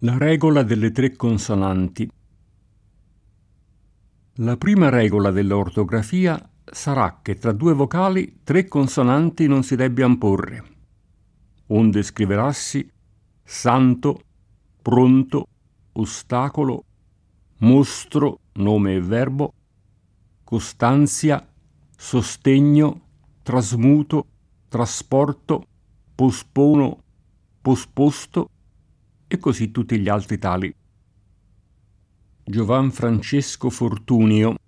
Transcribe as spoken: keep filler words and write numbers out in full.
La regola delle tre consonanti. La prima regola dell'ortografia sarà che tra due vocali tre consonanti non si debbiano porre. Onde scriverassi santo, pronto, ostacolo, mostro, nome e verbo, costanzia, sostegno, trasmuto, trasporto, pospono, posposto, e così tutti gli altri tali. Giovan Francesco Fortunio,